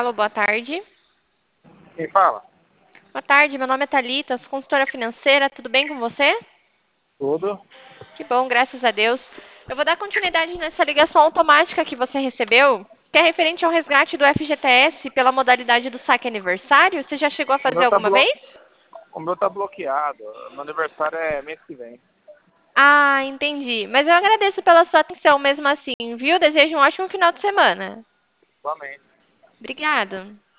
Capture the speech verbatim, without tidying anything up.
Alô, boa tarde. Quem fala? Boa tarde, meu nome é Thalita, sou consultora financeira, tudo bem com você? Tudo? Que bom, graças a Deus. Eu vou dar continuidade nessa ligação automática que você recebeu, que é referente ao resgate do F G T S pela modalidade do saque aniversário. Você já chegou a O fazer meu tá, alguma blo... vez? o meu tá bloqueado. Meu aniversário é mês que vem. Ah, entendi. Mas eu agradeço pela sua atenção mesmo assim, viu? Desejo um ótimo final de semana. Igualmente. Obrigada.